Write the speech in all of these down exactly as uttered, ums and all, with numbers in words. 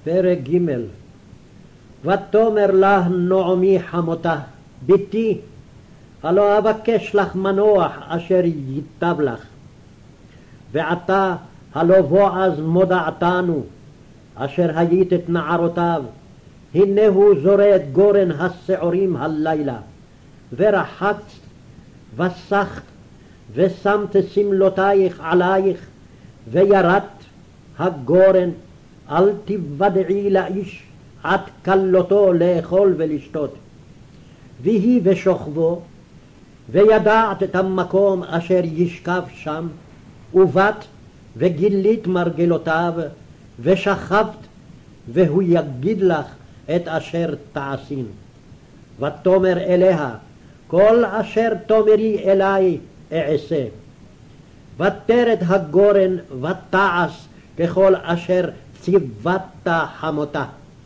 פרק ג'. ותאמר לה נעמי חמותה, בתי, הלא אבקש לך מנוח אשר ייטב לך. ועתה הלא בועז מודעתנו, אשר היית את נערותיו, הנה הוא זורע את גורן השעורים הלילה. ורחצת וסחת ושמת שמלותייך עלייך, וירדת הגורן, אל תוודעי לאיש עד כלותו לאכול ולשתות. ויהי בשוכבו, וידעת את המקום אשר ישכב שם, ובאת וגילית מרגלותיו, ושכבת, והוא יגיד לך את אשר תעשין. ותאמר אליה, כל אשר תאמרי אלי אעשה. ותרד הגורן ותעש ככל אשר ציוות חמותה.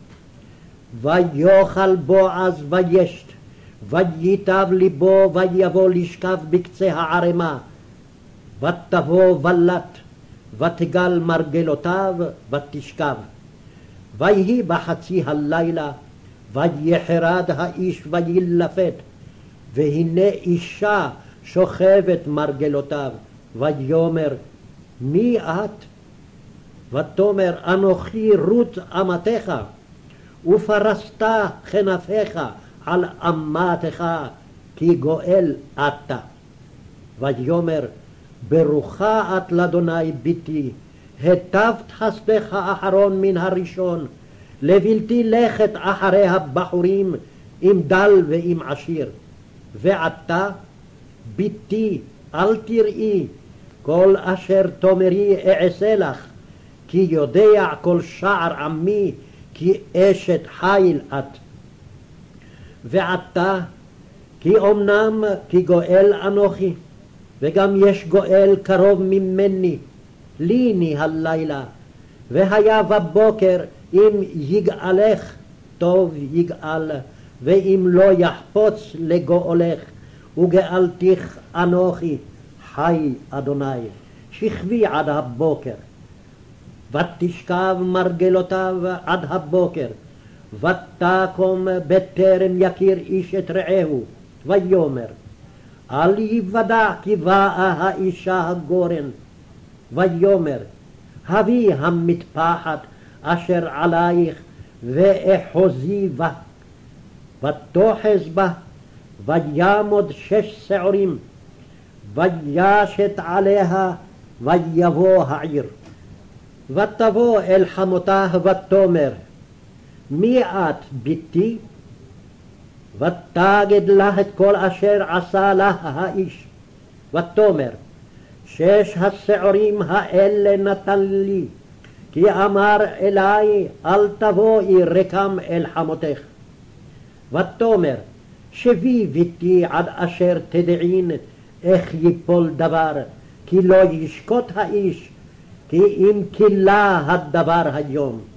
ויאכל בועז וישת, וייטב ליבו, ויבוא לשכב בקצה הערמה. ותבוא ולט, ותגל מרגלותיו, ותשכב. ויהי בחצי הלילה, ויחרד האיש וילפת, והנה אישה שוכבת מרגלותיו. ויאמר, מי את? ותאמר, אנוכי רות אמתך, ופרסת כנפיך על אמתך, כי גואל אתה. ויאמר, ברוכה את לאדוני בתי, היטבת חסדך האחרון מן הראשון, לבלתי לכת אחרי הבחורים עם דל ועם עשיר. ועתה בתי, אל תראי, כל אשר תאמרי אעשה לך, כי יודע כל שער עמי, כי אשת חיל את. ועתה, כי אמנם כי גואל אנוכי, וגם יש גואל קרוב ממני, ליני הלילה, והיה בבוקר אם יגאלך, טוב יגאל, ואם לא יחפוץ לגואלך, וגאלתיך אנוכי, חי אדוני. שכבי עד הבוקר. ותשכב מרגלותיו עד הבוקר, ותקום בטרם יכיר איש את רעהו. ויאמר, אל יוודע כי באה האישה הגורן. ויאמר, הביא המטפחת אשר עלייך, ואחוזי בה. ותאחז בה, ויעמוד שש שעורים, וישת עליה, ויבוא העיר. ותבוא אל חמותה ותאמר, מי את בתי? ותגד לה את כל אשר עשה לה האיש. ותאמר, שש השעורים האלה נתן לי, כי אמר אלי, אל תבואי רקם אל חמותך. ותאמר, שבי בתי עד אשר תדעין איך יפול דבר, כי לא ישקוט האיש, כי אם כילה הדבר היום.